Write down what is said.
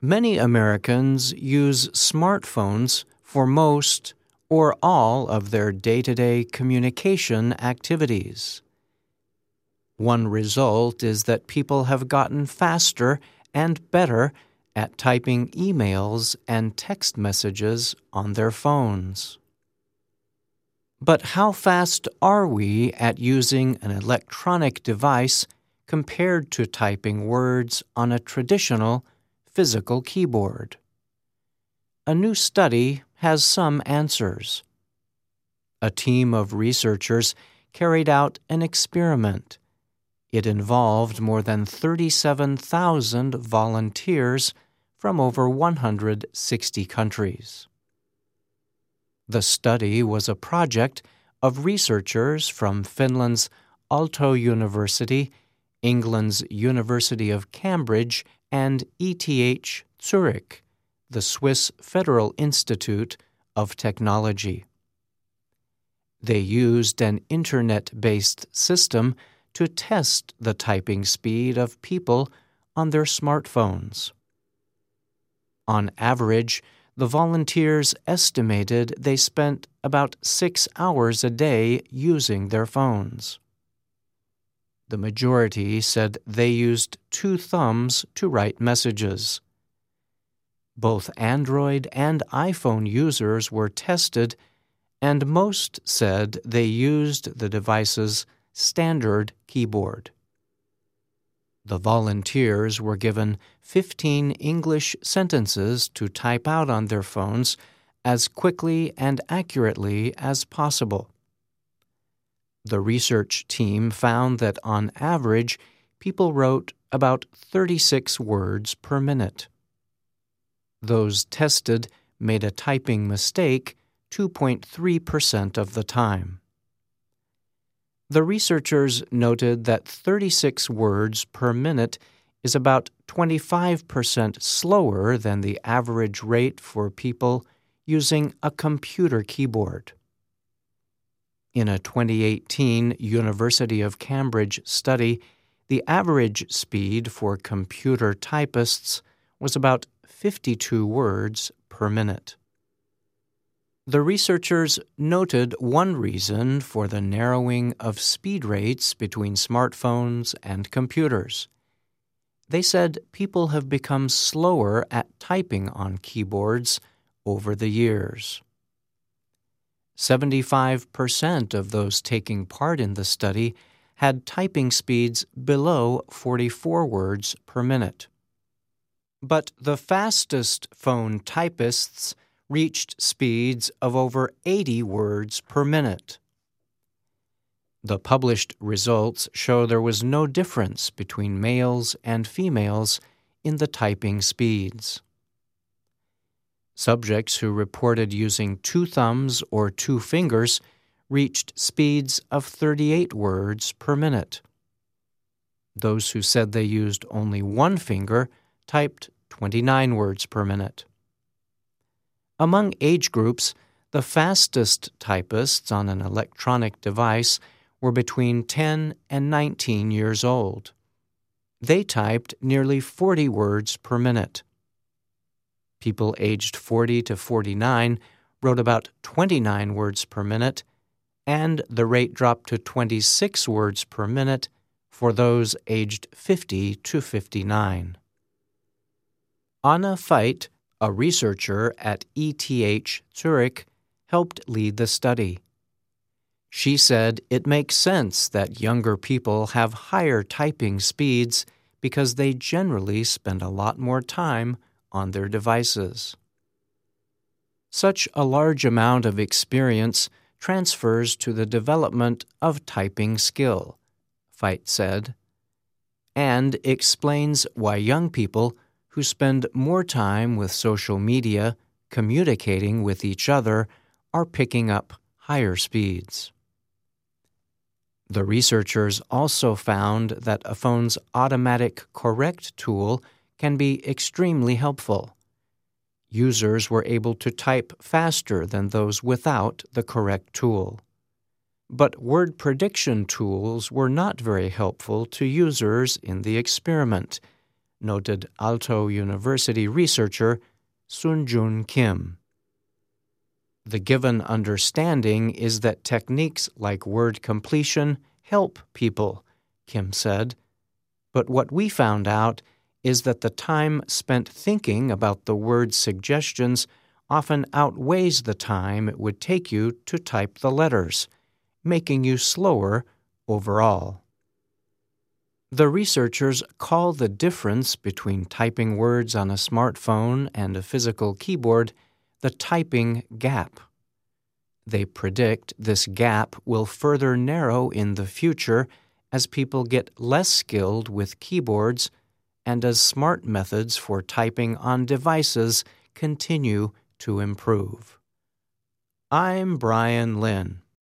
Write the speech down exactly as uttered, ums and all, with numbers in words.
Many Americans use smartphones for most or all of their day-to-day communication activities. One result is that people have gotten faster and better at typing emails and text messages on their phones. But how fast are we at using an electronic device compared to typing words on a traditional physical keyboard? A new study has some answers. A team of researchers carried out an experiment. It involved more than thirty-seven thousand volunteers from over one hundred sixty countries. The study was a project of researchers from Finland's Aalto University, England's University of Cambridge, and E T H Zurich, the Swiss Federal Institute of Technology. They used an internet-based system to test the typing speed of people on their smartphones. On average, the volunteers estimated they spent about six hours a day using their phones. The majority said they used two thumbs to write messages. Both Android and iPhone users were tested, and most said they used the device's standard keyboard. The volunteers were given fifteen English sentences to type out on their phones as quickly and accurately as possible. The research team found that on average, people wrote about thirty-six words per minute. Those tested made a typing mistake two point three percent of the time. The researchers noted that thirty-six words per minute is about twenty-five percent slower than the average rate for people using a computer keyboard. In a twenty eighteen University of Cambridge study, the average speed for computer typists was about fifty-two words per minute. The researchers noted one reason for the narrowing of speed rates between smartphones and computers. They said people have become slower at typing on keyboards over the years. seventy-five percent of those taking part in the study had typing speeds below forty-four words per minute. But the fastest phone typists reached speeds of over eighty words per minute. The published results show there was no difference between males and females in the typing speeds. Subjects who reported using two thumbs or two fingers reached speeds of thirty-eight words per minute. Those who said they used only one finger typed twenty-nine words per minute. Among age groups, the fastest typists on an electronic device were between ten and nineteen years old. They typed nearly forty words per minute. People aged forty to forty-nine wrote about twenty-nine words per minute, and the rate dropped to twenty-six words per minute for those aged fifty to fifty-nine. Anna Veit, a researcher at E T H Zurich, helped lead the study. She said it makes sense that younger people have higher typing speeds because they generally spend a lot more time on their devices. Such a large amount of experience transfers to the development of typing skill, Veit said, and explains why young people who spend more time with social media communicating with each other are picking up higher speeds. The researchers also found that a phone's automatic correct tool can be extremely helpful. Users were able to type faster than those without the correct tool. But word prediction tools were not very helpful to users in the experiment, noted Aalto University researcher Soonjun Kim. The given understanding is that techniques like word completion help people, Kim said. But what we found out is that the time spent thinking about the word suggestions often outweighs the time it would take you to type the letters, making you slower overall. The researchers call the difference between typing words on a smartphone and a physical keyboard the typing gap. They predict this gap will further narrow in the future as people get less skilled with keyboards and as smart methods for typing on devices continue to improve. I'm Brian Lynn.